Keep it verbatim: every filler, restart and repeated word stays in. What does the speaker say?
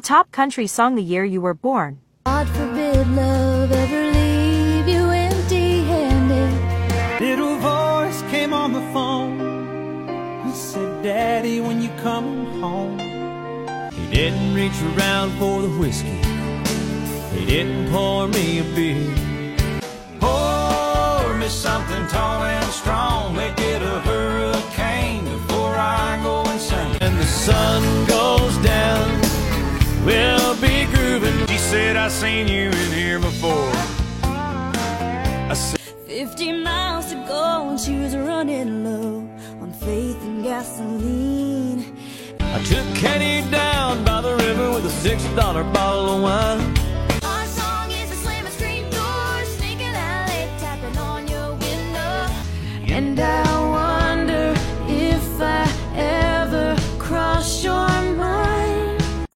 top country song the year you were born. God forbid love ever leave you empty-handed. Little voice came on the phone and said, Daddy, when you coming home? He didn't reach around for the whiskey. He didn't pour me a beer. Pour me something tall and strong. They get a hurricane before I go insane. And the sun goes down, we'll be grooving. She said, I seen you in here before. I said, Fifty miles to go and she was running low on faith and gasoline. I took Kenny down by the river with a six dollar bottle of wine.